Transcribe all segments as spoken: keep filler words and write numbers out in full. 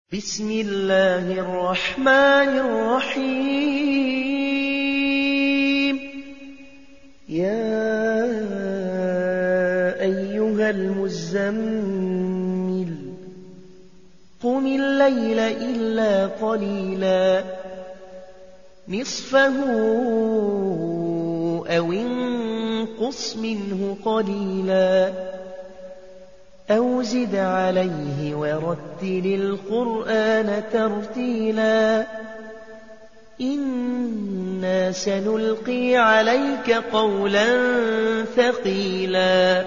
بسم الله الرحمن الرحيم. يا أيها المزمل قم الليل إلا قليلا نصفه أو انقص منه قليلا أو زد عليه ورتل القرآن ترتيلا إنا سنلقي عليك قولا ثقيلا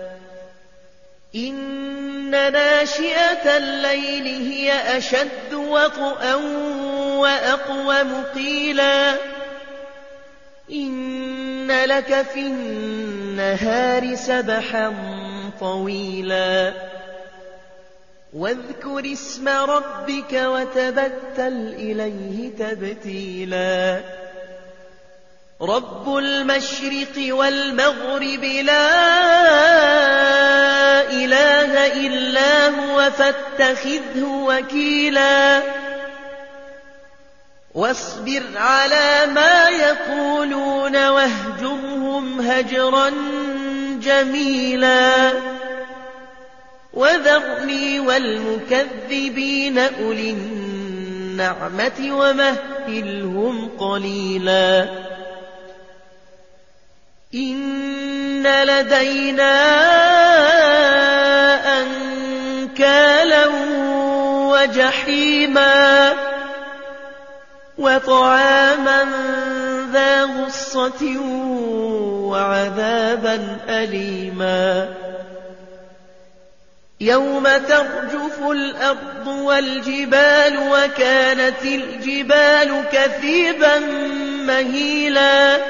إن ناشئة الليل هي أشد وطئا وأقوم قيلا إن لك في النهار سبحا طويلا واذكر اسم ربك وتبتل إليه تبتيلا رب المشرق والمغرب لا إله إلا هو فاتخذه وكيلا واصبر على ما يقولون واهجرهم هجرا جميلا وذرني والمكذبين أولي النعمة ومهلهم قليلا إن لدينا أنكالا وجحيما وطعاما ذا غصة وعذابا أليما يوم ترجف الأرض والجبال وكانت الجبال كثيبا مهيلا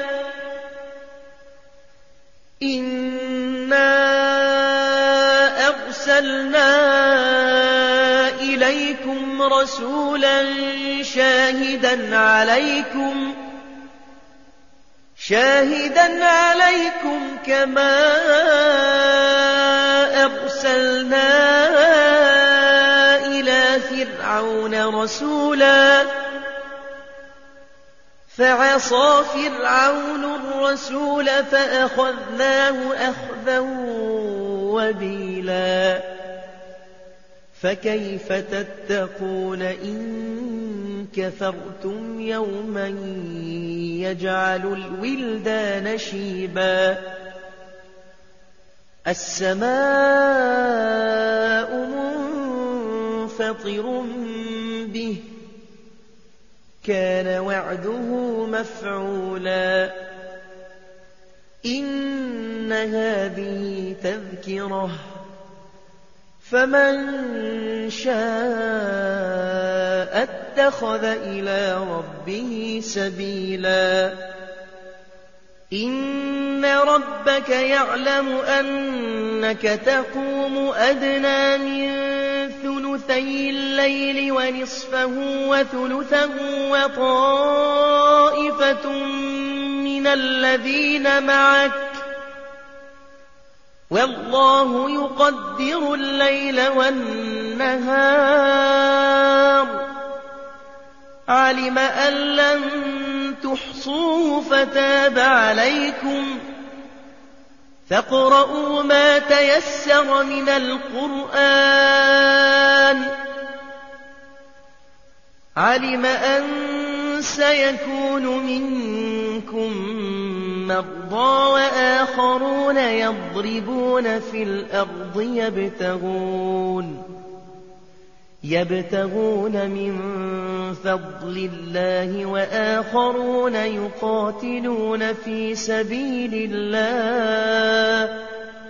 إنا أرسلنا إليكم رسولا شاهدا عليكم شاهدا عليكم كما أرسلنا إلى فرعون رسولا فعصى فرعون الرسول فأخذناه أخذا وبيلا فكيف تتقون إن كفرتم يوما يجعل الولدان شيبا السماء منفطر به كان وعده مفعولا إن هذه تذكرة فمن شاء اتخذ إلى ربه سبيلا إن ربك يعلم أنك تقوم أدنى من ثلثي الليل ونصفه وثلثه وطائفة من الذين معك والله يقدر الليل والنهار علم أن لن تحصوه فتاب عليكم فاقرؤوا ما تيسر من القرآن علم أن سيكون منكم مرضى وآخرون يضربون في الأرض يبتغون يبتغون من فضل الله وآخرون يقاتلون في سبيل الله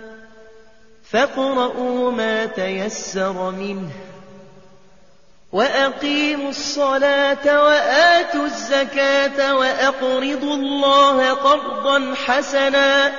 فاقرؤوا ما تيسر منه وأقيموا الصلاة وآتوا الزكاة وأقرضوا الله قرضا حسنا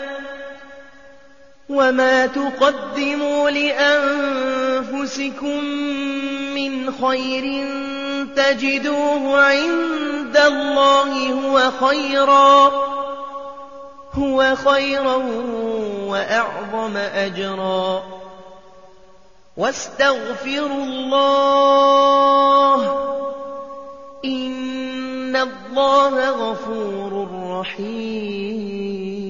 وما تقدموا لأنفسكم من خير تجدوه عند الله هو خيرا هو خيرا وأعظم أجرا واستغفروا الله اللَّهَ غَفُورٌ رَّحِيمٌ